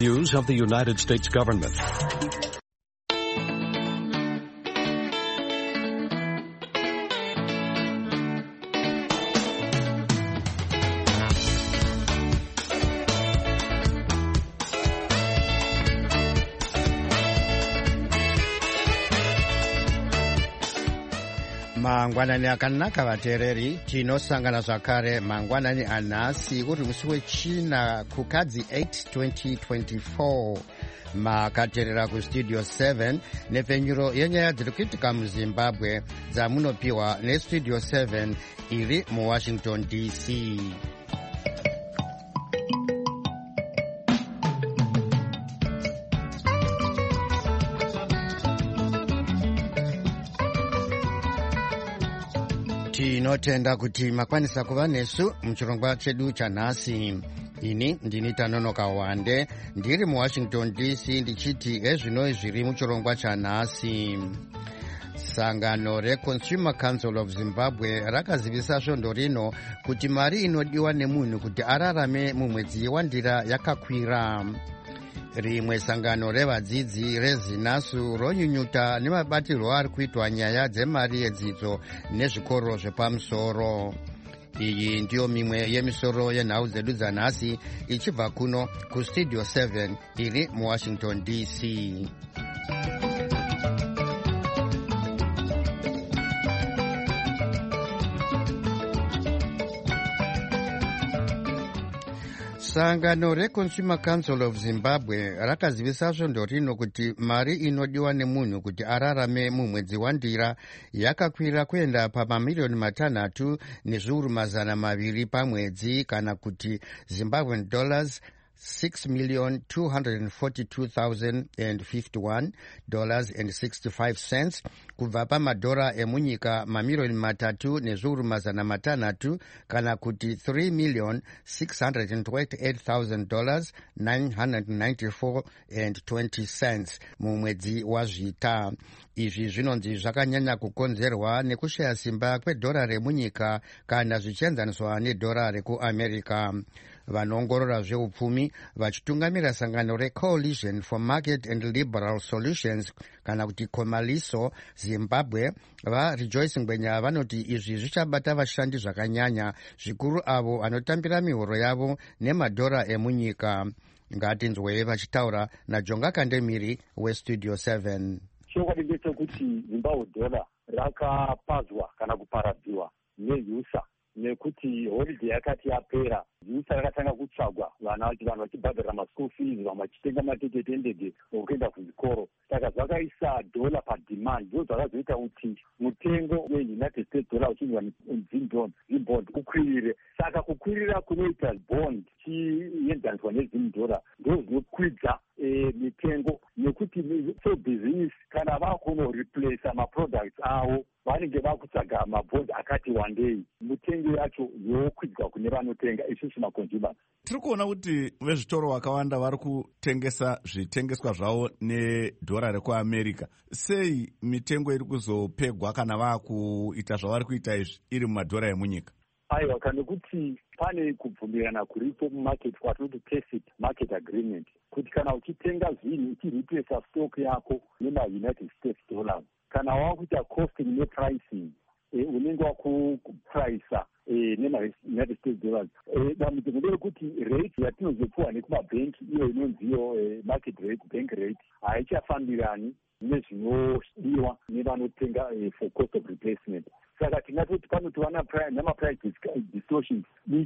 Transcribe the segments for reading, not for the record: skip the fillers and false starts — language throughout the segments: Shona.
News of the United States government. mangwanani akanaka vateereri, tinosangana zvakare mangwanani anhasi uri musi wechina kukadzi 8 2024 makateerera kustudio 7 nepfenyuro yenyaya dziri kuitika muzimbabwe dzamunopiwa nestudio 7 iri muwashington dc. tinotenda kuti makwanisa kuva nesu muchirongwa chedu chanhasi. ini ndini Tanonoka Wande ndiri muwashington dc ndichiti ezvinoi zviri muchirongwa chanhasi. sangano reConsumer Council of Zimbabwe rakazivisa svondo rino kuti mari inodiwa nemunhu kuti ararame mumwedzi wandira yakakwira. rimwe sangano revadzidzi rezinasu ronyunyuta nemabatirwo ari kuitwa nyaya dzemari yedzidzo nezvikoro zvepamusoro. iyi ndiyo mimwe yemisoro yenhau dzedu dzanhasi ichibva kuno kustudio 7 iri muwashington dc. sangano reConsumer Council of Zimbabwe rakazivisa svondo rino kuti mari inodiwa nemunhu kuti ararame mumwedzi wandira yakakwira kuenda pamamiliyoni 3 nezviuru 200 pamwedzi, kana kuti Zimbabwean dollars $6,242,051.65 kubva pamadhora emunyika mamiliyoni 3 nezviuru 600 kana kuti $3,628,994.20 mumwedzi wazvita. izvi zvinonzi zvakanyanya kukonzerwa nekushaya simba kwedhora remunyika kana zvichienzaniswa nedhora rekuamerica. vanoongorora zveupfumi vachitungamira sangano reCoalition for Market and Liberal Solutions kana kuti Komaliso Zimbabwe vaRejoice Ngwenya vanoti izvi zvichabata vashandi zvakanyanya, zvikuru avo anotambira mihoro yavo nemadhora emunyika. ngatinzwei vachitaura naJonga Kandemiri westudio 7. chokwadi ndechekuti Zimbabwe dollar rakapadzwa kana kuparadziwa neUSA nekuti holiday yakati yapera. USA rakatanga kutsvagwa vanhu vachibhadhara maschool fees, vamwe vachitenga matiketi endege okuenda kuzvikoro. Saka zvakaisa dola pademand, ndo zvakazoita kuti mutengo weUnited States dollar uchinzwa zimbond ukwirire. Saka kukwirira kunoita bond chienzaniswa nezimudhora ndo zvinokwidza mitengo, nekuti sebhizinisi kana vakunoreplace maproducts avo vanenge vakutsvaga mabhondi akati wandei, mutengo yacho yokwidzwa kune vanotenga isusu maconsumers. tiri kuona kuti vezvitoro vakawanda vari kutengesa zvitengeswa zvavo nedhora rekuamerica. sei mitengo iri kuzopegwa kana vakuita zvavari kuita izvi iri mumadhora emunyika? aiwa, kana kuti pane kubvumirana kuripo mumarket kwatinoti tacit market agreement, kuti kana uchitenga zvinhu uchireplace stock yako nemaunited states dollars, kana wakuita costing nepricing unenge wakuprisa nemaunited states dollars, dambudziko nderekuti rate yatinozopuwa nekumabhenki iyo inonziyo market rate, bank rate, haichafambirani nezvinodiwa nevanotenga for cost of replacement. saka tingatoti panotiwana namaprice distortions.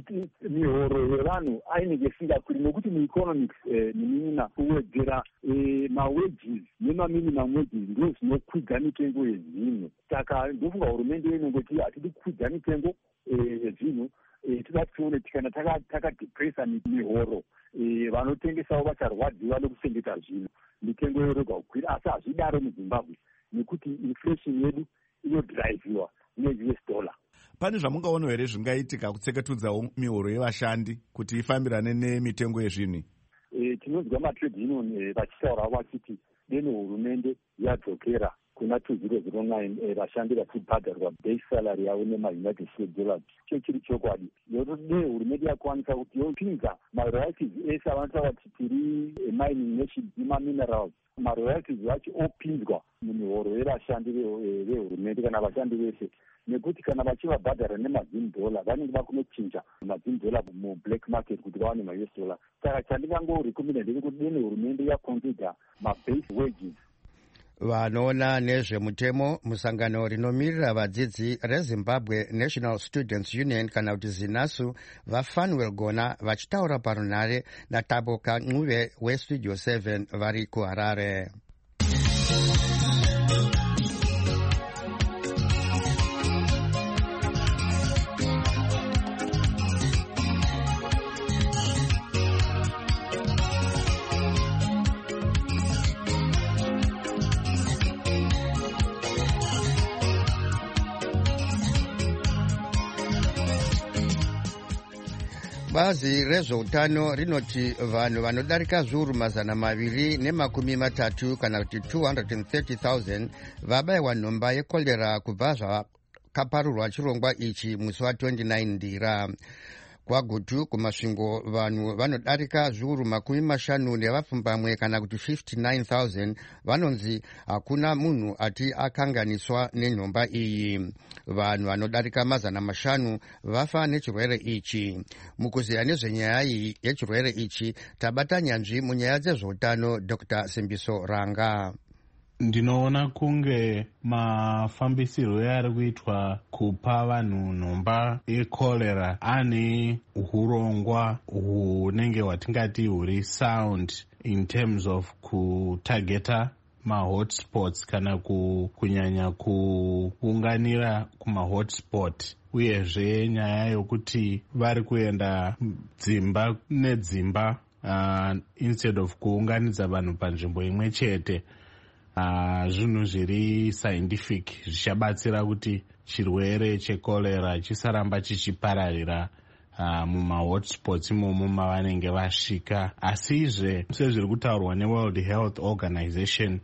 mihoro yevanhu ainenge isingakwiri nekuti mueconomics niminina kuwedzera mawages nemaminimum wages ndo zvinokwidza mitengo yezvinhu. saka ndofunga hurumende inongoti hatidi kukwidza mitengo yezvinhu, toda tione kana takadepresa mihoro vanotengesawo vacharwadziwa nekuchengeta zvinhu, mitengo yorega kukwira. asi hazvidaro muZimbabwe nekuti inflation yedu inodhiraivhiwa neUS dollar. pane zvamungaona here zvingaitika kutseketudzawo mihoro yevashandi kuti ifambirane nemitengo yezvinhu? Tinonzwa matrade union vachitaura vachiti deno hurumende yadzokera kuna 2009 vashandi vachibhadharwa base salary yavo nemaunited states dollars. Cho chiri chokwadi yotode hurumende yakwanisa kuti yopinza maroyalties ese avanotaura kuti tiri mining nation imaminerals, maroyalties vacho opinzwa mumihoro yevashandi vehurumende kana vashandi vese, nekuti kana vachivabhadhara nemazim-dollar vanenge vakunochinja mazim-dollar mublack market kuti vawane ma-US dollar. Saka chandingangorekomenda ndechekuti deni hurumende yaconsider mabase wages. Vanoona nezvemutemo musangano rinomirira vadzidzi reZimbabwe National Students Union kana kuti ZINASU vaFanuel Gona vachitaura parunhare naTabo Kancuve weStudio 7 vari kuHarare. Bazi rezveutano rinoti vanhu vanodarika zviuru 230 kana kuti 230,000 vabayiwa nhomba yekorera kubva zvakaparurwa chirongwa ichi musi wa29 Ndira. Kwagutu kumasvingo vanhu vanodarika zviuru 50 kana kuti 59,000 vanonzi hakuna munhu ati akanganiswa nenhomba iyi. Vanhu vanodarika 500 vafa nechirwere ichi. Mukuziya nezvenyaya iyi yechirwere ichi tabata nyanzvi munyaya dzezveutano Dr. Simbiso Ranga. Ndinoona kunge mafambisirwo ari kuitwa kupa vanhu nhomba yekorera ane urongwa hunenge hwatingati huri sound in terms of kutageta mahotspots kana kunyanya kuunganira kumahotspot, uyezve nyaya yokuti vari kuenda dzimba nedzimba instead of kuunganidza vanhu panzvimbo imwe chete. Zvinhu zviri scientific zvichabatsira kuti chirwere chekorera chisaramba chichipararira mumahotspots imomo mavanenge vasvika. Asizve sezviri kutaurwa neWorld Health Organization,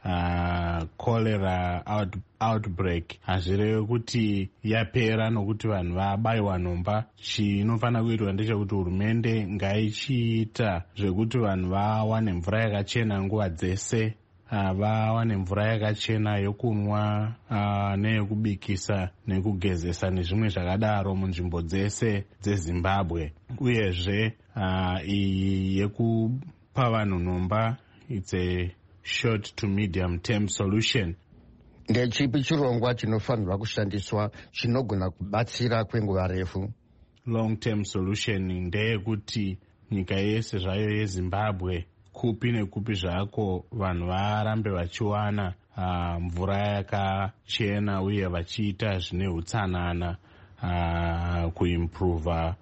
cholera outbreak hazvirevi kuti yapera nokuti vanhu vabayiwa nhomba. Chinofanira kuitwa ndechekuti hurumende ngaichiita zvekuti vanhu vawane mvura yakachena nguva dzese, vawane mvura yakachena yokunwa neyekubikisa nekugezesa nezvimwe zvakadaro munzvimbo dzese dzeZimbabwe. Uyezve iyi yekupa vanhu nhomba it's a short to medium term solution. Ndechipi chirongwa chinofanirwa kushandiswa chinogona kubatsira kwenguva refu? Long term solution ndeyekuti nyika yese zvayo yeZimbabwe kupi nekupi zvako vanhu varambe vachiwana mvura yakachena uye vachiita zvine utsanana kuimprova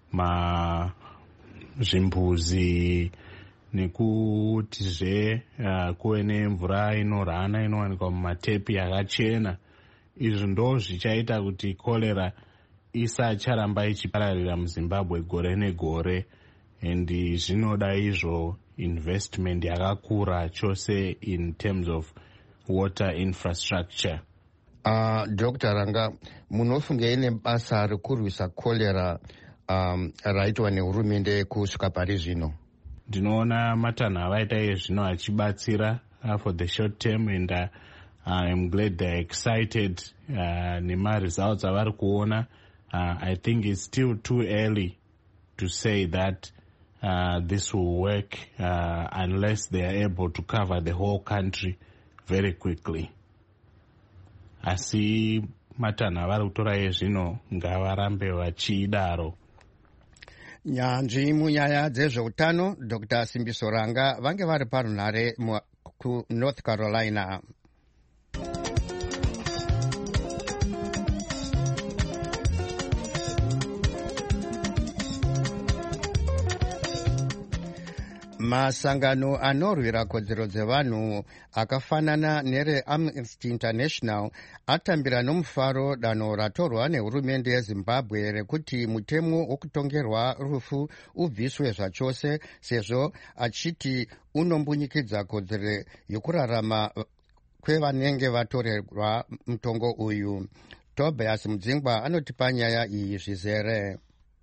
zvimbuzi nekutizve kuve nemvura inorhana inowanikwa mumatepi yakachena. Izvi ndo zvichaita kuti korera isacharamba ichipararira muZimbabwe gore negore, and zvinoda izvo investment yakakura chose in terms of water infrastructure. Dr. Ranga, munofungei nebasa rekurwisa korera raitwa nehurumende kusvika pari zvino? Ndinoona matanho avaita izvino achibatsira for the short term, and I'm glad they're excited nema-results avari kuona. I think it's still too early to say that this will work unless they are able to cover the whole country very quickly. Asi matanho avari kutora ezvino ngavarambe vachidaro. Nyanzvi munyaya dzezveutano Dr. Simbiso Ranga vange vari parunhare kuNorth Carolina. Masangano anorwira kodzero dzevanhu akafanana nereAmnesty International atambira nomufaro danho ratorwa nehurumende yeZimbabwe rekuti mutemo wokutongerwa rufu ubviswe zvachose, sezvo achiti unombunyikidza kodzero yekurarama kwevanenge vatorerwa mutongo uyu. Tobias Mudzingwa anotipa nyaya iyi zvizere.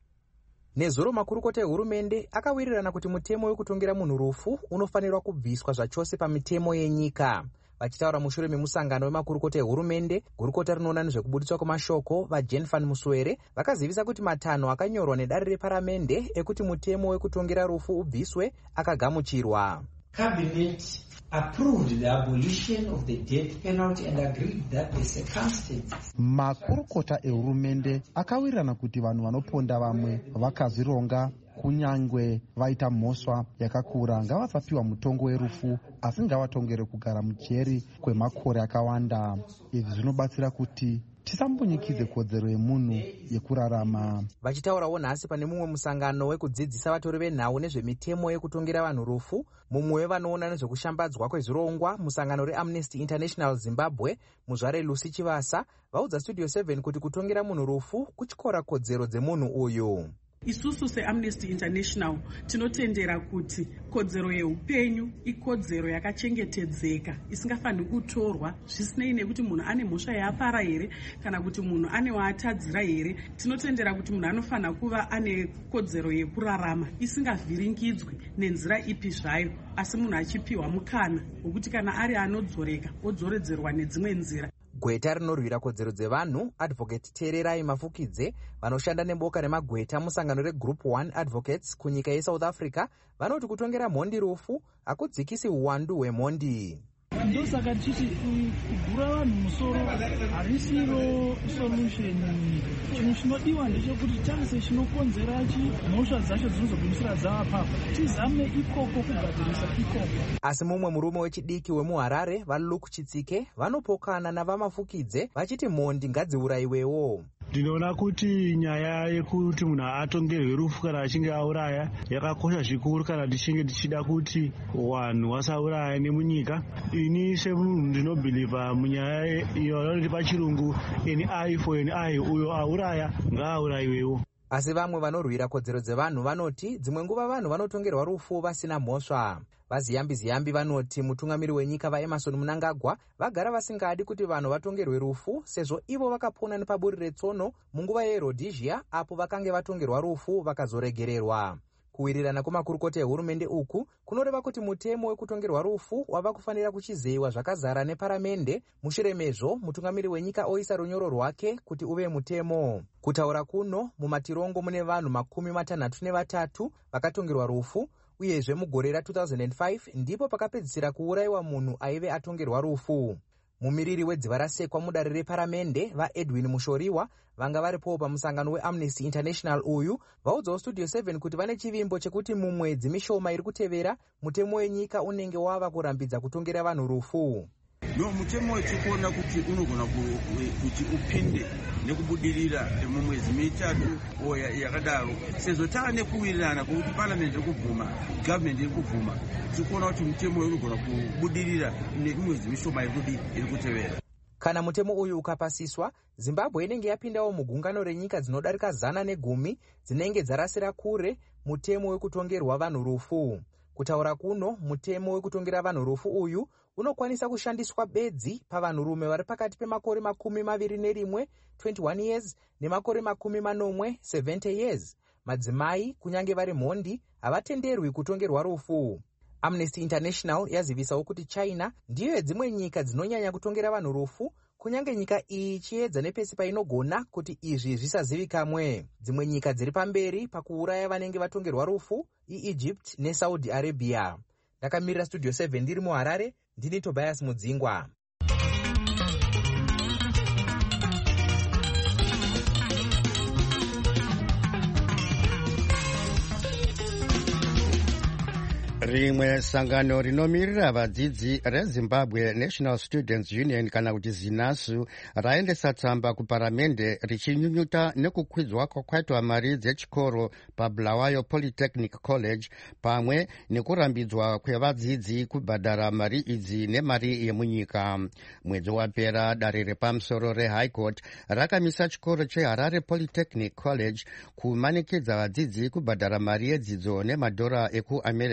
Nezuro makurukota ehurumende akawirirana kuti mutemo wekutongera munhu rufu unofanirwa kubviswa zvachose pamitemo yenyika. Vachitaura mushure memusangano wemakurukota ehurumende, gurukota rinoona nezvekubudiswa kwemashoko vaJane van Muswere vakazivisa kuti matanho akanyorwa nedare reparamende ekuti mutemo wekutongera rufu ubviswe akagamuchirwa. Cabinet approved the abolition of the death penalty and agreed that the circumstances. Makurukota ehurumende akawirirana kuti vanhu vanoponda vamwe vakazvironga kunyangwe vaita mhosva yakakura ngavasapiwa mutongo werufu asi ngavatongere kugara mujeri kwemakore akawanda. Izvi zvinobatsira kuti tisambonyikidze kodzero yemunhu yekurarama. Vachitaurawo nhasi pane mumwe musangano wekudzidzisa vatori venhau nezvemitemo yekutongera vanhu rufu, mumwe wevanoona nezvekushambadzwa kwezvirongwa musangano reAmnesty International Zimbabwe, muzvare Lucy Chivasa, vaudza Studio 7 kuti kutongera munhu rufu kuchikora kodzero dzemunhu uyu. Isusu seAmnesty International tinotendera kuti kodzero yeupenyu ikodzero yakachengetedzeka isingafaniri kutorwa zvisinei nekuti munhu ane mhosva yaapara here kana kuti munhu ane waatadzira here. Tinotendera kuti munhu anofanira kuva ane kodzero yekurarama isingavhiringidzwi nenzira ipi zvayo, asi munhu achipiwa mukana wekuti kana ari anodzoreka odzoredzerwa nedzimwe nzira. Gweta rinorwira kodzero dzevanhu Advocate Tererai Mafukidze vanoshanda neboka remagweta musangano reGroup 1 Advocates kunyika yeSouth Africa vanoti kutongera mhondi rufu hakudzikisi uwandu hwemhondi. Ndosaka tichiti kugura vanhu musoro harisiro solution. Chinhu chinodiwa ndechekuti tarise chinokonzera mhosva dzacho dzinozogumisira dzavapapo, tizame ikoko kugadzirisa ikoko. Asi mumwe murume wechidiki wemuHarare vaLuke Chitsike vanopokana navaMafukidze vachiti mhondi ngadziurayiwewo. Ndinoona kuti nyaya yekuti munhu atongerwe rufu kana achinge auraya yakakosha zvikuru kana tichinge tichida kuti wanhu wasauraya nemunyika. Ini semunhu ndinobhilivha munyaya iyo vanoti pachirungu an eye for an eye, uyo auraya ngaaurayiwewo. Asi vamwe vanorwira kodzero dzevanhu vanoti dzimwe nguva vanhu vanotongerwa rufu vasina mhosva. Vaziyambi vanoti mutungamiri wenyika vaEmmerson Mnangagwa vagara vasingadi kuti vanhu vatongerwe rufu sezvo ivo vakapona nepaburi retsono munguva yeRhodesia apo vakange vatongerwa rufu vakazoregererwa. Kuwirirana kwemakurukota ehurumende uku kunoreva kuti mutemo wekutongerwa rufu wava kufanira kuchizeyiwa zvakazara neparamende. Mushure mezvo mutungamiri wenyika oisa runyoro rwake kuti uve mutemo. Kutaura kuno mumatirongo mune vanhu 63 vakatongerwa rufu, uyezve mugore ra2005 ndipo pakapedzisira kuurayiwa munhu aive atongerwa rufu. Mumiriri wedziva rasekwa mudare reparamende vaEdwin Mushoriwa vanga varipo pamusangano weAmnesty International uyu vaudzawo Studio 7 kuti vane chivimbo chekuti mumwedzi mishoma iri kutevera mutemo wenyika unenge wava kurambidza kutongera vanhu rufu. Mutemo wechikuona kuti unogona kuti upinde nekubudirira mumwedzi mitatu yakadaro, sezvo taane kuwirirana kwekuti parliament iri kubvuma, government iri kubvuma, tikuona kuti mutemo uyu unogona kubudirira nemwedzi mishoma iri kutevera. Kana mutemo uyu ukapasiswa, Zimbabwe inenge yapindawo mugungano renyika dzinodarika 110 dzinenge dzarasira kure mutemo wekutongerwa vanhu rufu. Kutaura kuno mutemo wekutongera vanhu rufu uyu unokwanisa kushandiswa bedzi pavanhurume vari pakati pemakore 21 21 years nemakore 40 70 years. Madzimai kunyange vari mhondi havatenderwi kutongerwa rufu. Amnesty International yazivisawo kuti China ndiyo yedzimwe nyika dzinonyanya kutongera vanhu rufu, kunyange nyika iyi ichiedza nepesi painogona kuti izvi zvisazivikamwe. Dzimwe nyika dziri pamberi pakuuraya vanenge vatongerwa rufu iEgypt neSaudi Arabia. Ndakamirira Studio 7 ndiri muHarare, ndini Tobias Mudzingwa. Rimwe sangano rinomirira vadzidzi reZimbabwe National Students Union kana kuti ZINASU raendesa tsamba kuparamende richinyunyuta nekukwidzwa kwakaitwa mari dzechikoro paBulawayo Polytechnic College pamwe nekurambidzwa kwevadzidzi kubhadhara mari idzi nemari yemunyika. Mwedzi wapera dare repamusoro reHigh Court rakamisa chikoro cheHarare Polytechnic College kumanikidza vadzidzi kubhadhara mari yedzidzo nemadhora ekuAmerica chete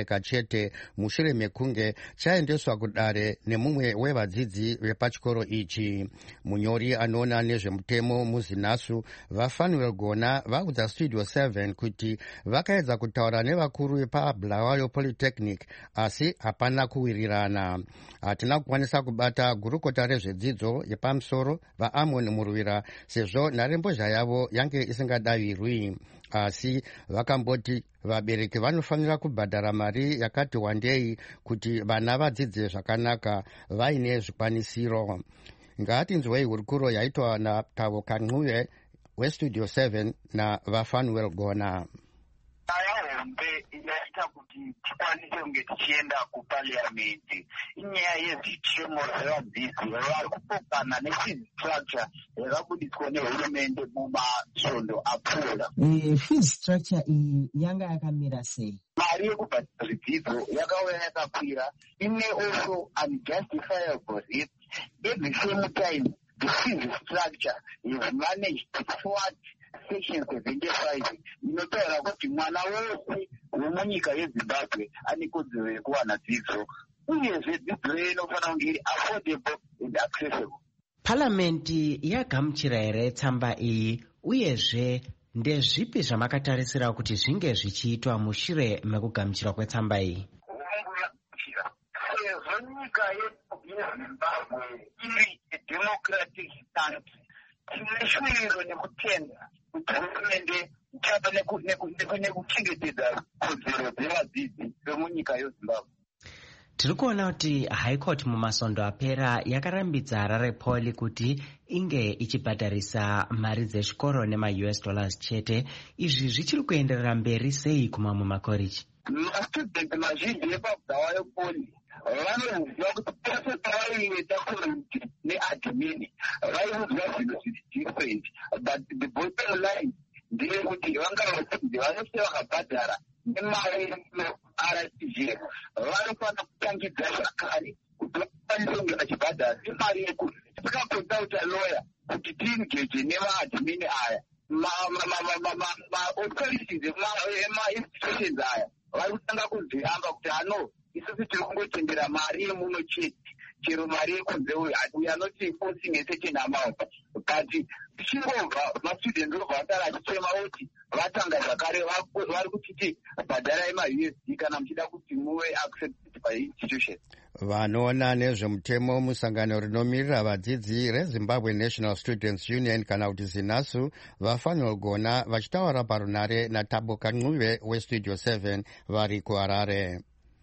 chete mushure mekunge chaendeswa kudare nemumwe wevadzidzi vepachikoro ichi. Munyori anoona nezvemutemo muZinasu vaFanuel Gona vaudza Studio 7 kuti vakaedza kutaura nevakuru vepaBulawayo Polytechnic asi hapana kuwirirana. Hatina kukwanisa kubata gurukota rezvedzidzo yepamusoro vaAmon Muruwira sezvo nharembozha yavo yange isingadaviri. Asi vakamboti vabereki vanofanira kubhadhara mari yakati wandei kuti vana vadzidze zvakanaka vaine zvikwanisiro. Ngatinzwei hurukuro yaitwa naTavo Kancuve weStudio 7 navaFanuel Gona. Hombe inaita kuti tikwanise kunge tichienda kupaliamende inyaya yezvitemo zvevadzidzi vari kupokana nefees structure yakabudiswa nehurumende mumasvondo apfuura. Fees structure iyi yanga yakamira sei? Mari yekubhadhara zvidzidzo yakauya yakakwira. Ine also unjustifiable risk. At the same time, the fees structure is managed to thwart Section 75 inotaura kuti mwana wese wemunyika yeZimbabwe ane kodzero yekuwana dzidzo, uyezve dzidzo iyo inofanira kunge iri affordable and accessible. Palamende yagamuchira here tsamba iyi, uyezve ndezvipi zvamakatarisira kuti zvinge zvichiitwa mushure mekugamuchirwa kwetsamba iyi? Sezvo nyika yeZimbabwe iri democratic country, tine shuviro nekutenda kuti hurumende ichava nekuchengetedza kodzero dzevadzidzi vemunyika yeZimbabwe. Tiri kuona kuti High Court mumasondo apera yakarambidza Harare Poly kuti inge ichibhadharisa mari dzechikoro nema-US dollars chete. Izvi zvichiri kuenderera mberi sei kumamwe makoreji? Mastudenti mazhinji epaBulawayo Poly vanoziva kuti pese pavaiita community neadmin vaiudzwa zvinhu zviri different, but the bottom line ndeyekuti vangavadzidzi vanose vakabhadhara nemari RTGF vanofanira kutangidza zvakare kuti vakwanise kunge vachibhadhara nemari yekuti takakonsulta lawyer kuti tiingeje nemaadmin aya ma-authorities ema-institutions aya vari kutanga kuzviramba kuti ano isusu tiri kungotendera mari yemuno chete, chero mari yekunze we are not enforcing a certain amount. But tichingobva mastudents obva vatara achichema kuti vatanga zvakare vari kuchiti bhadhara yema-USD kana muchida kuti muve accepted by institution. Vanoona nezvemutemo musangano rinomirira vadzidzi reZimbabwe National Students Union kana kuti Zinasu vaFanuel Gona vachitaura parunare naTavo Kancuve weStudio 7 vari kuHarare.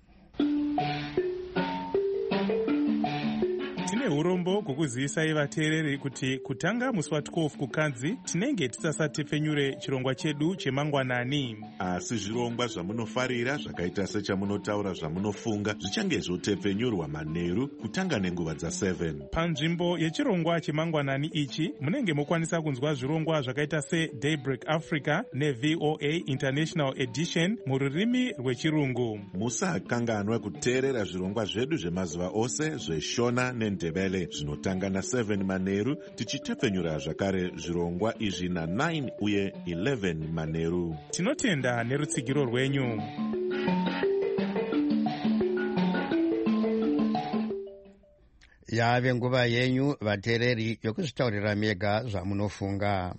Tine urombo hwekuzivisa vateereri kuti kutanga musi wa12 kuKadzi tinenge tisasatepfenyure chirongwa chedu chemangwanani. Asi zvirongwa zvamunofarira zvakaita sechamunotaura zvamunofunga zvichange zvotepfenyurwa manheru kutanga nenguva dza7. Panzvimbo yechirongwa chemangwanani ichi munenge mokwanisa kunzwa zvirongwa zvakaita seDaybreak Africa neVOA International Edition mururimi rwechirungu. Musakanganwa kuteerera zvirongwa zvedu zvemazuva ose zveshona nendebele zvinotanga na7 manheru tichitepfenyura zvakare zvirongwa izvi na9 uye 11 manheru. Tinotenda nerutsigiro rwenyu. Yave nguva yenyu vateereri yokuzvitaurira mega zvamunofunga.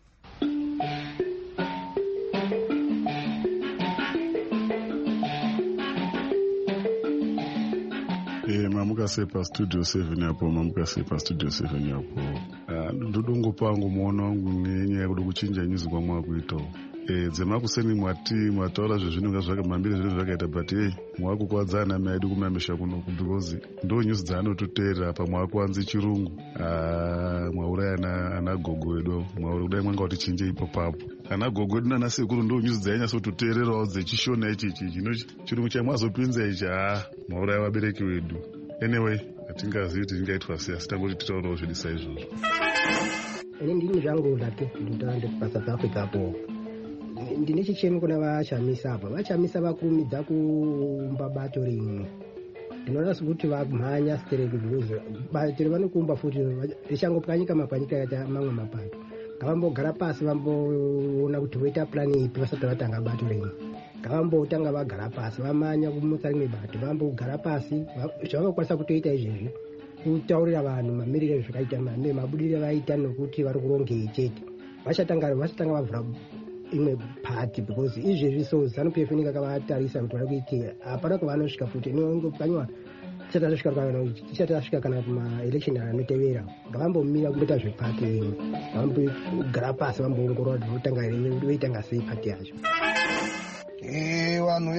Mamukasei Studio 7 yapo, mamukasei Studio 7 yapo. Ndodongopangu muono wangu nenyaya yekuda kuchinja nyuzi kwamwakuitawo. Dzemakuseni mwataura zvezvinonga zvakamambira zvinhu zvakaita, but mwakukwadzana maedu kumamisha kunoku because ndo nyuzi dzaanototeerera apa. Mwakuwanze chirungu, mwauraya ana gogo edu, mwauri kudai mwanga kuti chinje ipapo. Ana gogo edu nana sekuru ndo nyuzi dzainyatsototeererawo dzechishona ichichi chirungu chamwazopinza ichi, mwauraya vabereki vedu. Anyway, hatingazivi kuti zvingaitwa sei, asi tangoti titaurawo zvedu saizvozvo. Ndini zvangu zvake ndotanda paSouth Africa apo. Ndine chichemo kuna vachamisa apa. Vachamisa vakurumidza kumba bato rimwe. Ndinoona sekuti vamhanya strike because bato vanokumba futi richangopwanyika mapwanyika yaita mamwe mapato. Ngavambogara pasi vamboona kuti voita plani ipi vasati vatanga bato rimwe. ngavambotanga vagara pasi vamanya kumusa rimwe bato vambogara pasi zvavangakwanisa kutoita izvezvi kutaurira vanhu mamiriro ezvakaita mabudiro vaita nokuti vari kurongei chete vachatanga vavhura imwe pati because izvezvi so ZANU-PF inenge akavatarisa kuti vari kuitira hapana kwavanosvika futi inongopanywa tisati tasvika kana maelection anotevera ngavambomira kumboita zvepati imwe vambogara pasi vamboongorora kuti voitanga sei pati yacho. Vanhu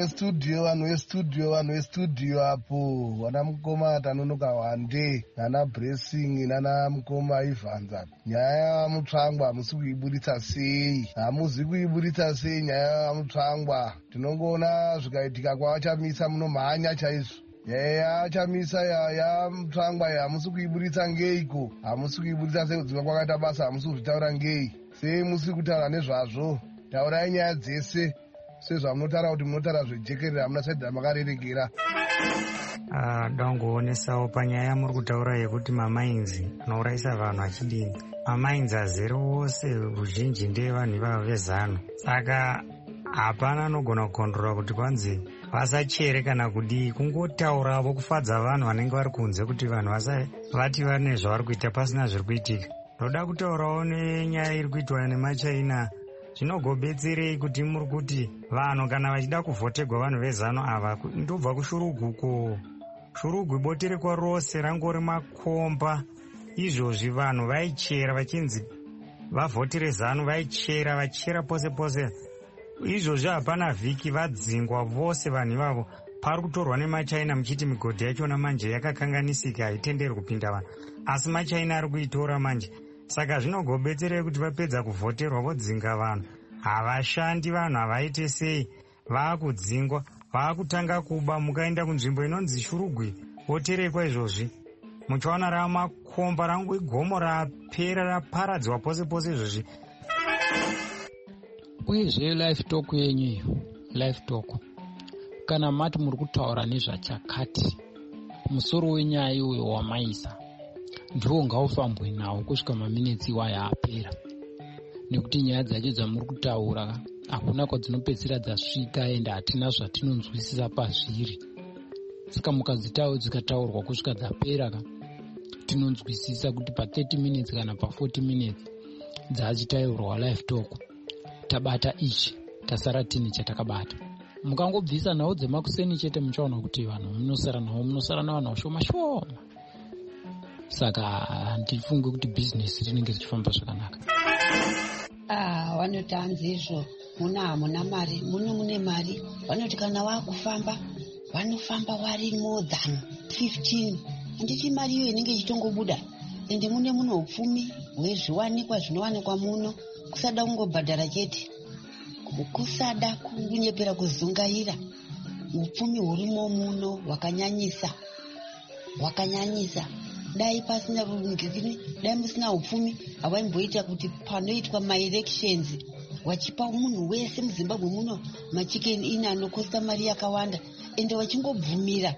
vestudio apo vana mukoma Tanonoka Wande nana Blessing nana mukoma Ivhanza, nyaya yamutsvangwa hamusi kuibuditsa sei? Hamuzi kuibuditsa sei nyaya yamutsvangwa? Tinongoona zvikaitika kwavachamisa munomhanya chaizvo. Nyaya yachamisa yamutsvangwa hamusi kuibuditsa ngeiko? Hamusi kuibuditsa sei? Kudzinga kwakaita basa hamusi kuzvitaura ngei? Sei musi kutaura nezvazvo? Taurai nyaya dzese sezvamunotaura kuti munotaura zvejekerera hamuna saidhi ramakarerekera. Dangowonesawo panyaya yamuri kutaura yekuti mamainzi anourayisa vanhu achidini. Mamainzi azere wose ruzhinji ndevanhu ivavo vezano, saka hapana anogona kukondorora kuti kwanzi vasachere kana kudii, kungotaurawo kufadza vanhu vanenge vari kunze kuti vanhu vati vane zvavari kuita pasina zviri kuitika. Ndoda kutaurawo nenyaya iri kuitwa nemachaina. Zvinogobetserei kuti muri kuti vanhu kana vachida kuvhotegwa vanhu vezano ava ndobva kushuruguko? Shurugu iboti rekwa rose rangori makomba. Izvozvi vanhu vaichera vachinzi vavhotere zano, vaichera vachera pose pose. Izvozvi hapana vhiki vadzingwa vose vanhu ivavo. Pari kutorwa nemachaina muchiti migodhi yachona manje yakakanganisika, haitenderwi kupinda vanhu, asi machaina ari kuitora manje. Saka zvinogobetserei kuti vapedza kuvhoterwa vodzinga vanhu, havashandi vanhu, havaite sei, vaakudzingwa, vaakutanga kuba. Mukaenda kunzvimbo inonzi Shurugwi woterekwa izvozvi, muchaona ramakomba rangu igomo rapera raparadzwa pose pose izvozvi. Uyezve live talk yenyu iyo, live talk, kana mati muri kutaura nezvachakati, musoro wenyaya iyoyo wamaisa ndiwo ngaufambwe nawo kusvika maminitsi iwayo apera, nekuti nyaya dzacho dzamuri kutaura hakuna kwadzinopedzisira dzasvika ende hatina zvatinonzwisisa pazviri. Saka dzikataurwa kusvika dzapera tinonzwisisa kuti pa 30 minutes kana pa 40 minutes dzachitaurwa live talk tabata ichi tasara tini chatakabata. Mukangobvisa nawo dzemakuseni chete muchaona kuti vanhu munosara navanhu vashoma shoma. Saka handifunge kuti bizinesi rinenge richifamba zvakanaka. Vanoti hanzi izvo hamuna mari, mune mari. Vanoti kana wakufamba vanofamba wari more than 15. Handiti mari iyo inenge ichitongobuda, ende mune upfumi hwezviwanikwa zvinowanikwa muno, kusada kungobhadhara chete, kusada kunyepera kuzungaira. Upfumi hurimo muno hwakanyanyisa. Dai pasina dai musina upfumi havaimboita kuti panoitwa maelections wachipa munhu wese muZimbabwe muno machicken ina anokosta mari yakawanda, ende wachingobvumira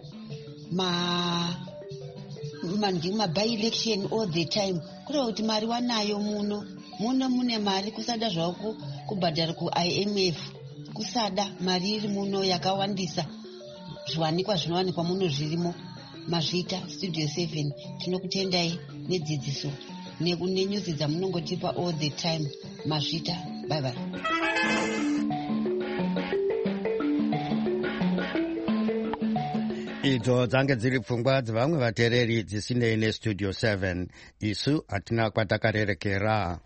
by-election all the time, kureva kuti mari wanayo muno mune mari, kusada zvako kubhadhara kuIMF, kusada mari iri muno yakawandisa, zviwanikwa zvinowanikwa muno zvirimo. Mazvita Studio 7 tinokutendai nedzidziso nenyuzi dzamunongotipa all the time. Mazvita, bye bye. Idzo dzange dziri pfungwa dzevamwe vateereri dzisinei neStudio 7. Isu hatina kwatakarerekera.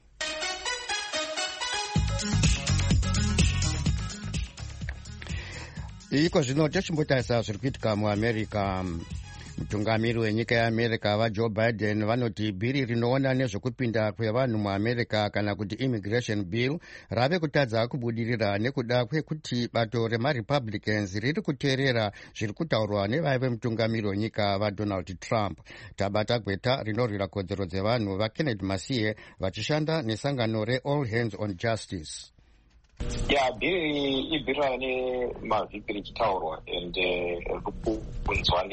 Iko zvino tochimbotarisa zviri kuitika muAmerica. Mutungamiri wenyika yeAmerica vaJoe Biden vanoti bhiri rinoona nezvekupinda kwevanhu muAmerica kana kuti immigration bill rave kutadza kubudirira nekuda kwekuti bato remaRepublicans riri kuteerera zviri kutaurwa nevaive mutungamiri wenyika vaDonald Trump. Tabata gweta rinorwira kodzero dzevanhu vaKenneth Masiye vachishanda nesangano reAll Hands on Justice. Bhiri ibhiri rane mavhiki richitaurwa ende rikubvunzwa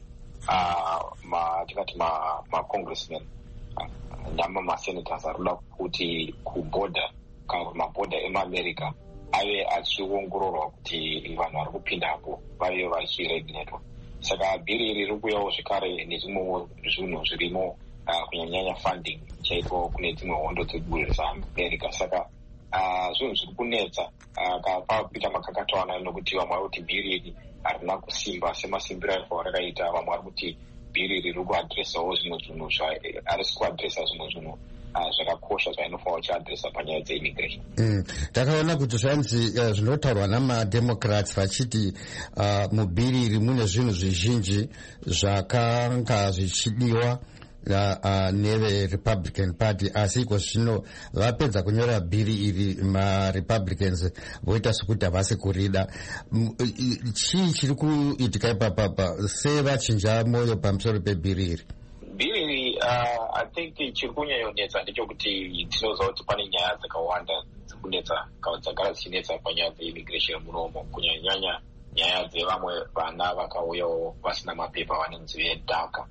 tingati macongressmen namasenators arikuda kuti kubhodha kana kuti mabhodha emaamerica ave achiongororwa kuti vanhu vari kupindapo vave vachireginetwa. Saka bhiri iri riri kuuyawo zvekare nezvimwewo zvinhu zvirimo, kunyanyanya funding chaitwa kune dzimwe hondo dzekubudirisa America. Saka zvinhu zviri kunetsa pakuita makakatawana, nokuti vamwe vari kuti bhiri iri harina kusimba semasimbiro aibva rakaita. Vamwe vari kuti bhiri iri riri kuadhiresawo zvimwe zvinhu harisi kuadhiresa zvimwe zvinhu zvakakosha zvainofanira kuchiadhiresa panyaya dzeimmigration. Takaona kuti zvanzi zvinotaurwa namademocrats vachiti mubhiri iri mune zvinhu zvizhinji zvakanga zvichidiwa neve-Republican Party, asi iko zvino vapedza kunyora bhiri iri ma-Republicans voita sekuti havasi kurida. Chii chiri kuitika ipapapa? Sei vachinja mwoyo pamusoro pebhiri iri? Bhiri iri I think chiri kunyanyonetsa ndechekuti tinoziva kuti pane nyaya dzakawanda dziri kunetsa, dzagara dzichinetsa panyaya dzeimmigration munomo, kunyanyanya nyaya dzevamwe vana vakauyawo vasina mapepa vanonzi vedhaka.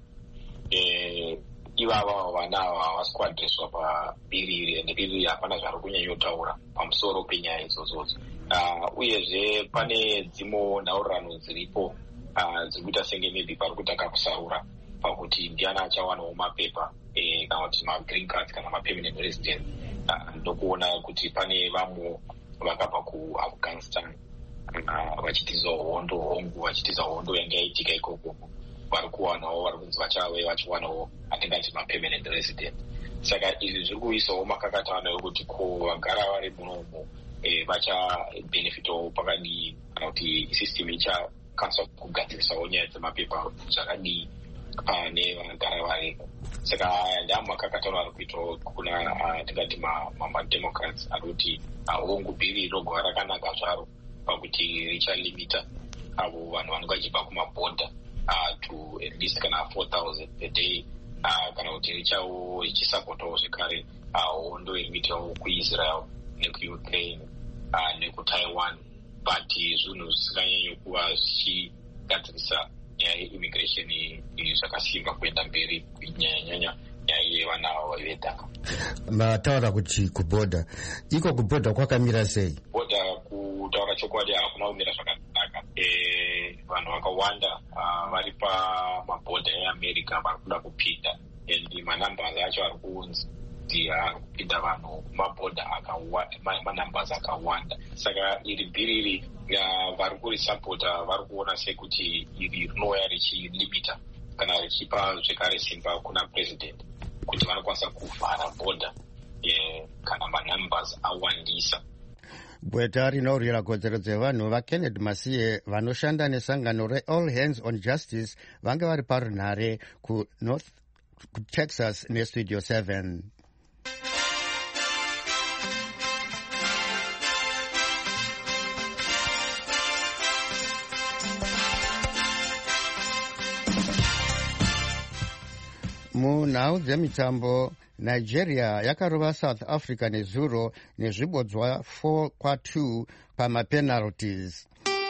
Ivava vana ava havasi kuadhireswa pabhiri iri, ende bhiri iri hapana zvari kunyanyotaura pamusoro penyaya idzodzo. Uyezve pane dzimwe nhaurirano dziripo dziri kuita senge maybe pari kutanga kusarura pakuti ndiana achawanawo mapepa kana kuti magreen cards kana mapermanent residence. Ndokuona kuti pane vamwe vakabva kuAfghanistan vachitiza hondo yanga yaitika ikoko, vari kuwanawo, vari kunzi vachave vachiwanawo atingati mapermanent resident. Saka izvi zviri kuisawo makakatawana ekuti ko vagara vari munomo vachabenefitawo pakadii, kana kuti system ichakwanisa kugadzirisawo nyaya dzemapepa zvakadii pane vanogara variko. Saka aya ndaa makakatawana ari kuitawo kuna tingati mademocrats ari kuti hongu bhiri rinogova rakanaka zvaro pakuti richalimita avo vanhu vanenge vachibva kumabhodha to at least kana 4,000 per day, kana kuti richawo richisapotawo zvekare hondo iri kuitawo kuIsrael nekuUkraine nekutaiwan, but zvinhu zvisinganyanyi kuva zvichigadzirisa nyaya yeimmigration zvakasimba kuenda mberi, kunyanyanya nyaya yevana ava vedhaka. Mataura kuti kubhodha, iko kubhodha kwakamira sei? Bhodha kutaura chokwadi hakuna kumira zvakanaka. Vanhu vakawanda vari pamabhodha eAmerica vari kuda kupinda, and manambers acho ari kunzi ari kupinda vanhu kumabhodha manambers akawanda. Saka iri bhiri iri vari kurisapota, vari kuona sekuti iri rinouya richilimita kana richipa zvekare simba kuna president kuti vanokwanisa kuvhara bhodha kana manambers awandisa. Bweta rinourira kodzero dzevanhu vaKennedy Masiye vanoshanda nesangano reAll Hands on Justice vanga vari parunhare kuTexas neStudio 7. Munhau dzemitambo, Nigeria yakarova South Africa nezuro nezvibodzwa 4-2 pamapenalties.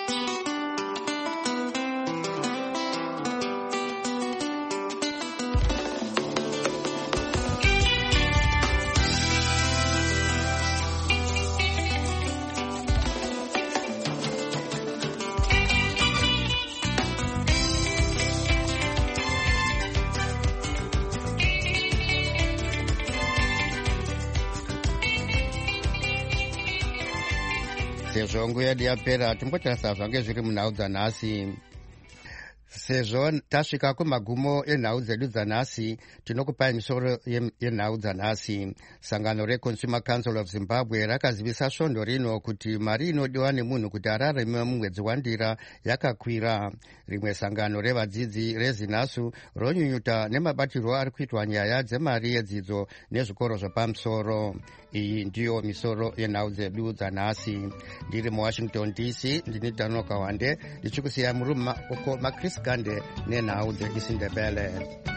Sezvo nguva yedu yapera, timbotarisa zvange zviri munhau dzanhasi. Sezvo tasvika kumagumo enhau dzedu dzanhasi, tinokupai misoro yenhau dzanhasi. Sangano reConsumer Council of Zimbabwe rakazivisa svondo rino kuti mari inodiwa nemunhu kuti ararame mumwedzi wandira yakakwira. Rimwe sangano revadzidzi reZinasu ronyunyuta nemabatirwo ari kuitwa nyaya dzemari yedzidzo nezvikoro zvepamusoro. Iyi ndiyo misoro yenhau dzedu dzanhasi. Ndiri muWashington DC, ndini Tanoka Wande, ndichikusiya muri maoko maChris Gande nenhau dzeIsindebele.